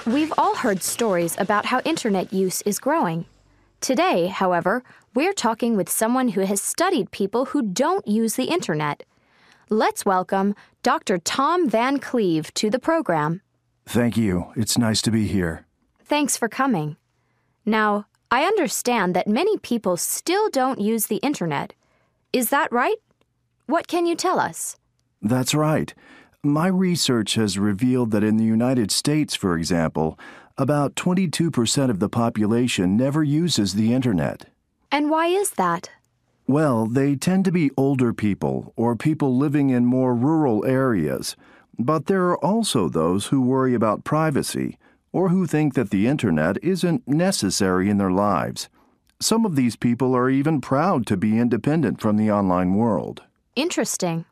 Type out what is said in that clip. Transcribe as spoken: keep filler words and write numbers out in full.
We've all heard stories about how internet use is growing. Today, however, we're talking with someone who has studied people who don't use the internet. Let's welcome Doctor Tom Van Cleve to the program. Thank you. It's nice to be here. Thanks for coming. Now, I understand that many people still don't use the internet. Is that right? What can you tell us? That's right. My research has revealed that in the United States, for example, about twenty-two percent of the population never uses the internet. And why is that? Well, they tend to be older people or people living in more rural areas. But there are also those who worry about privacy or who think that the internet isn't necessary in their lives. Some of these people are even proud to be independent from the online world. Interesting.